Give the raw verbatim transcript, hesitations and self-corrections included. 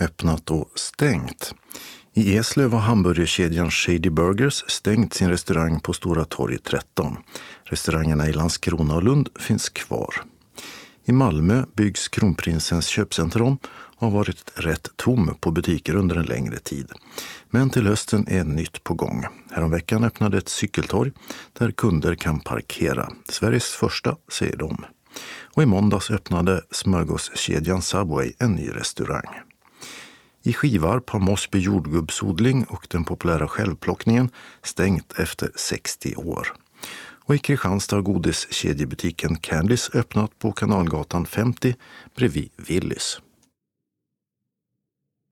öppnat och stängt. I Eslöv har hamburgerkedjan Shady Burgers stängt sin restaurang på Stora torg tretton. Restaurangerna i Landskrona och Lund finns kvar. I Malmö byggs Kronprinsens köpcenter om och har varit rätt tom på butiker under en längre tid. Men till hösten är nytt på gång. Häromveckan öppnade ett cykeltorg där kunder kan parkera. Sveriges första, säger de. Och i måndags öppnade smörgåskedjan Subway en ny restaurang. I Skivarp har Mosby jordgubbsodling och den populära självplockningen stängt efter sextio år. Och i Kristianstad har godiskedjebutiken Candies öppnat på Kanalgatan femtio bredvid Willys.